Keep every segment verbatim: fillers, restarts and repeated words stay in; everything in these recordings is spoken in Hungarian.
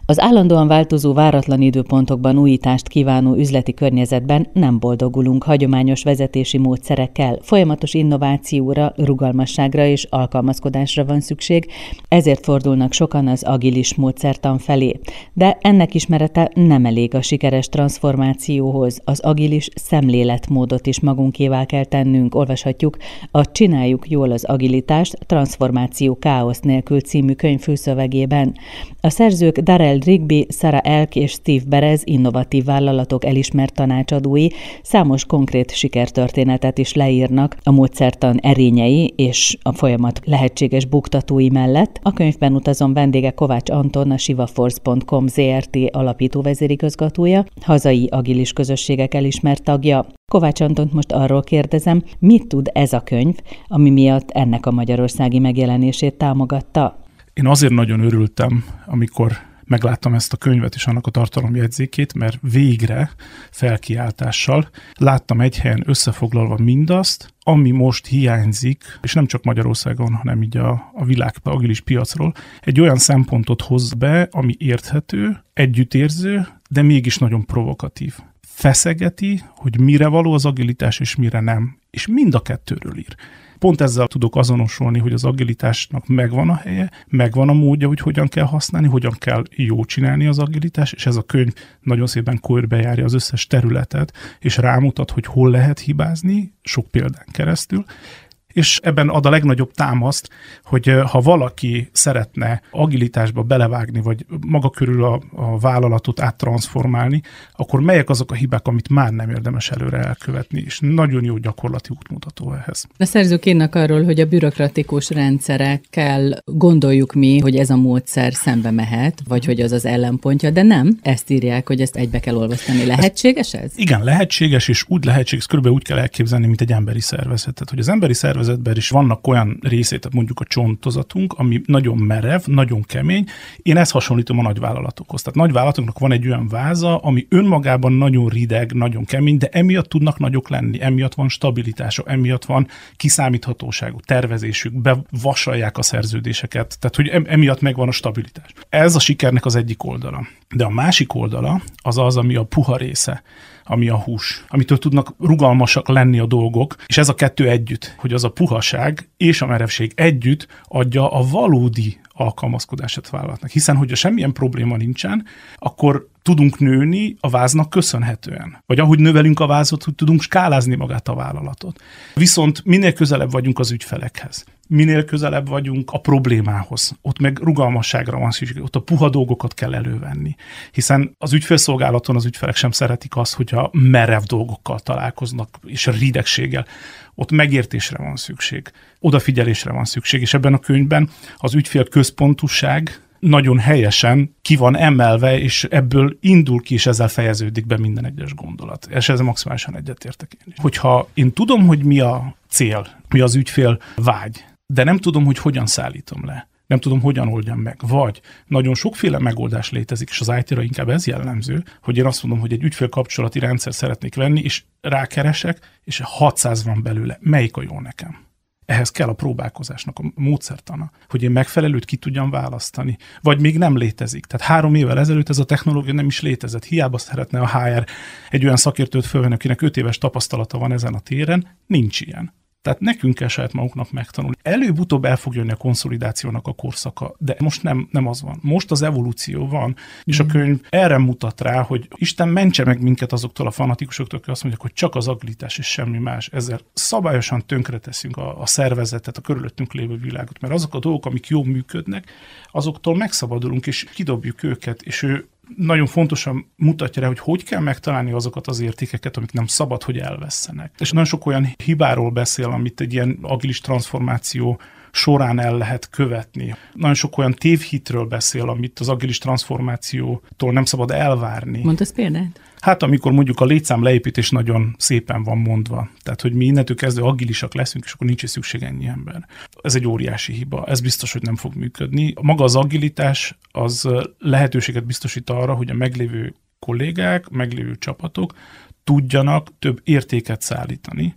Az állandóan változó váratlan időpontokban újítást kívánó üzleti környezetben nem boldogulunk hagyományos vezetési módszerekkel. Folyamatos innovációra, rugalmasságra és alkalmazkodásra van szükség, ezért fordulnak sokan az agilis módszertan felé. De ennek ismerete nem elég a sikeres transformációhoz. Az agilis szemléletmódot is magunkévá kell tennünk, olvashatjuk a Csináljuk jól az agilitást, Transformáció káosz nélkül című könyv főszövegében. A szerzők Darrell Rigby, Sarah Elk és Steve Berez innovatív vállalatok elismert tanácsadói számos konkrét sikertörténetet is leírnak a módszertan erényei és a folyamat lehetséges buktatói mellett. A könyvben utazom vendége Kovács Anton, a sivaforce pont com Zrt. Alapító vezérigazgatója, hazai agilis közösségek elismert tagja. Kovács Antont most arról kérdezem, mit tud ez a könyv, ami miatt ennek a magyarországi megjelenését támogatta? Én azért nagyon örültem, amikor megláttam ezt a könyvet és annak a tartalomjegyzékét, mert végre felkiáltással láttam egy helyen összefoglalva mindazt, ami most hiányzik, és nem csak Magyarországon, hanem így a, a világ agilis piacról, egy olyan szempontot hoz be, ami érthető, együttérző, de mégis nagyon provokatív. Feszegeti, hogy mire való az agilitás és mire nem, és mind a kettőről ír. Pont ezzel tudok azonosulni, hogy az agilitásnak megvan a helye, megvan a módja, hogy hogyan kell használni, hogyan kell jól csinálni az agilitás, és ez a könyv nagyon szépen körbejárja az összes területet, és rámutat, hogy hol lehet hibázni, sok példán keresztül, és ebben ad a legnagyobb támaszt, hogy ha valaki szeretne agilitásba belevágni, vagy maga körül a, a vállalatot áttranszformálni, akkor melyek azok a hibák, amit már nem érdemes előre elkövetni, és nagyon jó gyakorlati útmutató ehhez. A szerzők írnak arról, hogy a bürokratikus rendszerekkel gondoljuk mi, hogy ez a módszer szembe mehet, vagy hogy az az ellenpontja, de nem. Ezt írják, hogy ezt egybe kell olvasztani. Lehetséges ez? Igen, lehetséges, és úgy lehetséges, körülbelül úgy kell elképzelni, mint egy emberi szervezetet, hogy az emberi szervezet szervezetben is vannak olyan részét, mondjuk a csontozatunk, ami nagyon merev, nagyon kemény. Én ezt hasonlítom a nagyvállalatokhoz. Tehát nagyvállalatoknak van egy olyan váza, ami önmagában nagyon rideg, nagyon kemény, de emiatt tudnak nagyok lenni, emiatt van stabilitása, emiatt van kiszámíthatóságuk, tervezésük, bevasalják a szerződéseket, tehát hogy emiatt megvan a stabilitás. Ez a sikernek az egyik oldala. De a másik oldala az az, ami a puha része, ami a hús, amitől tudnak rugalmasak lenni a dolgok, és ez a kettő együtt, hogy az a puhaság és a merevség együtt adja a valódi alkalmazkodását vállalatnak. Hiszen, hogyha semmilyen probléma nincsen, akkor tudunk nőni a váznak köszönhetően. Vagy ahogy növelünk a vázot, hogy tudunk skálázni magát a vállalatot. Viszont minél közelebb vagyunk az ügyfelekhez, minél közelebb vagyunk a problémához, ott meg rugalmasságra van szükség, ott a puha dolgokat kell elővenni. Hiszen az ügyfélszolgálaton az ügyfelek sem szeretik azt, hogyha merev dolgokkal találkoznak, és a ridegséggel. Ott megértésre van szükség, odafigyelésre van szükség, és ebben a könyvben az ügyfél központúság nagyon helyesen ki van emelve, és ebből indul ki, és ezzel fejeződik be minden egyes gondolat. És ezzel maximálisan egyetértek én is. Hogyha én tudom, hogy mi a cél, mi az ügyfél vágy, de nem tudom, hogy hogyan szállítom le, nem tudom, hogyan oldjam meg, vagy nagyon sokféle megoldás létezik, és az í té-ra inkább ez jellemző, hogy én azt mondom, hogy egy ügyfélkapcsolati rendszer szeretnék venni, és rákeresek, és hatszáz van belőle. Melyik a jó nekem? Ehhez kell a próbálkozásnak a módszertana, hogy én megfelelőt ki tudjam választani, vagy még nem létezik. Tehát három évvel ezelőtt ez a technológia nem is létezett. Hiába szeretne a há er egy olyan szakértőt fölvenni, akinek öt éves tapasztalata van ezen a téren, nincs ilyen. Tehát nekünk kell saját magunknak megtanulni. Előbb-utóbb el fog jönni a konszolidációnak a korszaka, de most nem, nem az van. Most az evolúció van, és a könyv erre mutat rá, hogy Isten mentse meg minket azoktól a fanatikusoktól, akik azt mondják, hogy csak az agilitás és semmi más. Ezzel szabályosan tönkreteszünk a, a szervezetet, a körülöttünk lévő világot, mert azok a dolgok, amik jól működnek, azoktól megszabadulunk, és kidobjuk őket, és ő nagyon fontosan mutatja rá, hogy hogy kell megtalálni azokat az értékeket, amik nem szabad, hogy elvesszenek. És nagyon sok olyan hibáról beszél, amit egy ilyen agilis transformáció során el lehet követni. Nagyon sok olyan tévhitről beszél, amit az agilis transformációtól nem szabad elvárni. Mondasz példát? Hát amikor mondjuk a létszám leépítés nagyon szépen van mondva. Tehát, hogy mi innentől kezdve agilisak leszünk, és akkor nincs is szükség ennyi ember. Ez egy óriási hiba. Ez biztos, hogy nem fog működni. Maga az agilitás az lehetőséget biztosít arra, hogy a meglévő kollégák, meglévő csapatok tudjanak több értéket szállítani,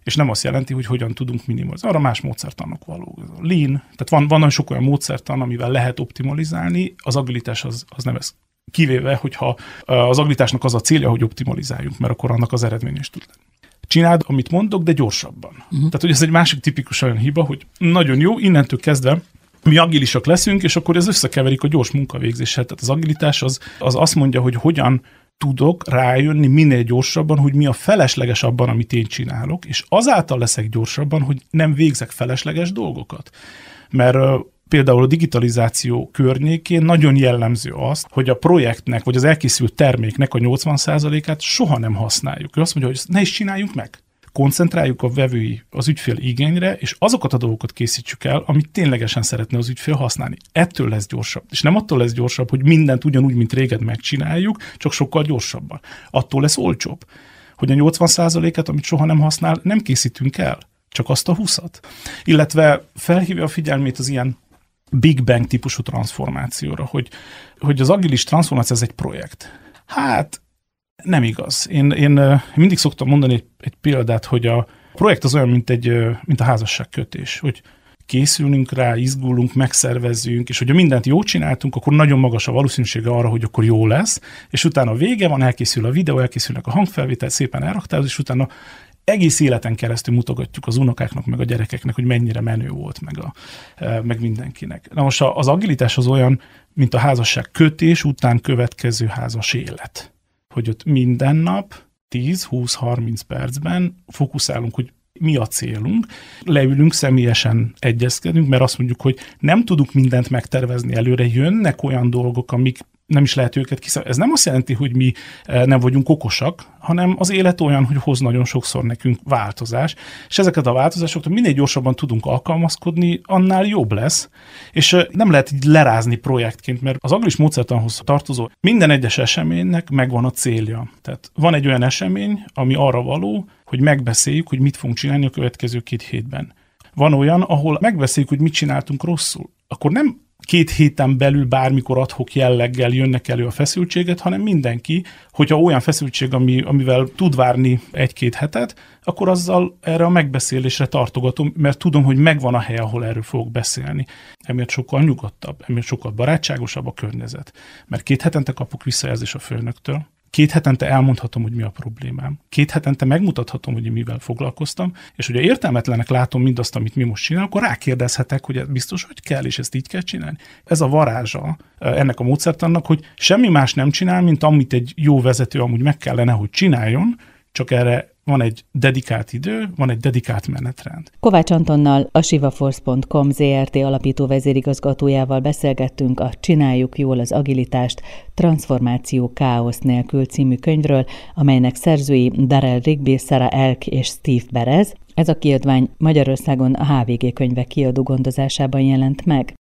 és nem azt jelenti, hogy hogyan tudunk minimalizálni. Arra más módszertannak való. Lean, tehát van, van nagyon sok olyan módszertan, amivel lehet optimalizálni, az agilitás az, az nem ez. Kivéve, hogyha az agilitásnak az a célja, hogy optimalizáljunk, mert akkor annak az eredmény is tud lenni. Csináld, amit mondok, de gyorsabban. Uh-huh. Tehát, hogy ez egy másik tipikus olyan hiba, hogy nagyon jó, innentől kezdve mi agilisak leszünk, és akkor ez összekeverik a gyors munkavégzéssel. Tehát az agilitás az, az azt mondja, hogy hogyan tudok rájönni minél gyorsabban, hogy mi a felesleges abban, amit én csinálok, és azáltal leszek gyorsabban, hogy nem végzek felesleges dolgokat. Mert például a digitalizáció környékén nagyon jellemző az, hogy a projektnek, vagy az elkészült terméknek a nyolcvan százalékát soha nem használjuk. Ő azt mondja, hogy ne is csináljunk meg. Koncentráljuk a vevői, az ügyfél igényre, és azokat a dolgokat készítsük el, amit ténylegesen szeretne az ügyfél használni. Ettől lesz gyorsabb. És nem attól lesz gyorsabb, hogy mindent ugyanúgy, mint régen megcsináljuk, csak sokkal gyorsabban. Attól lesz olcsóbb, hogy a nyolcvan százalékát, amit soha nem használ, nem készítünk el, csak azt a húszat. Illetve felhívja a figyelmét az ilyen Big Bang típusú transformációra, hogy, hogy az agilis transformáció ez egy projekt. Hát nem igaz. Én, én mindig szoktam mondani egy, egy példát, hogy a projekt az olyan, mint, egy, mint a házasságkötés, hogy készülünk rá, izgulunk, megszervezzünk, és hogyha mindent jól csináltunk, akkor nagyon magas a valószínűsége arra, hogy akkor jó lesz, és utána a vége van, elkészül a videó, elkészülnek a hangfelvétel, szépen elraktározunk, és utána egész életen keresztül mutogatjuk az unokáknak, meg a gyerekeknek, hogy mennyire menő volt, meg, a, meg mindenkinek. Na most az agilitás az olyan, mint a házasság kötés után következő házas élet. Hogy ott minden nap tíz, húsz, harminc percben fókuszálunk, hogy mi a célunk, leülünk, személyesen egyezkedünk, mert azt mondjuk, hogy nem tudunk mindent megtervezni előre, jönnek olyan dolgok, amik nem is lehet őket kiszámolni. Ez nem azt jelenti, hogy mi nem vagyunk okosak, hanem az élet olyan, hogy hoz nagyon sokszor nekünk változás, és ezeket a változásokat minél gyorsabban tudunk alkalmazkodni, annál jobb lesz, és nem lehet így lerázni projektként, mert az agilis módszertanhoz tartozó minden egyes eseménynek megvan a célja. Tehát van egy olyan esemény, ami arra való, hogy megbeszéljük, hogy mit fogunk csinálni a következő két hétben. Van olyan, ahol megbeszéljük, hogy mit csináltunk rosszul. Akkor nem két héten belül bármikor ad-hoc jelleggel jönnek elő a feszültséget, hanem mindenki, hogyha olyan feszültség, ami, amivel tud várni egy-két hetet, akkor azzal erre a megbeszélésre tartogatom, mert tudom, hogy megvan a hely, ahol erről fogok beszélni. Emiatt sokkal nyugodtabb, emiatt sokkal barátságosabb a környezet. Mert két hetente kapok visszajelzést a főnöktől, két hetente elmondhatom, hogy mi a problémám. Két hetente megmutathatom, hogy mivel foglalkoztam, és hogyha értelmetlenek látom mindazt, amit mi most csinálunk, akkor rákérdezhetek, hogy ez biztos, hogy kell, és ezt így kell csinálni. Ez a varázsa ennek a módszertannak, hogy semmi más nem csinál, mint amit egy jó vezető amúgy meg kellene, hogy csináljon, csak erre van egy dedikált idő, van egy dedikált menetrend. Kovács Antonnal, a sivaforce pont com zé er té alapító vezérigazgatójával beszélgettünk a Csináljuk jól az agilitást, Transformáció káosz nélkül című könyvről, amelynek szerzői Darrell Rigby, Sarah Elk és Steve Berez. Ez a kiadvány Magyarországon a há vé gé könyvek kiadó gondozásában jelent meg.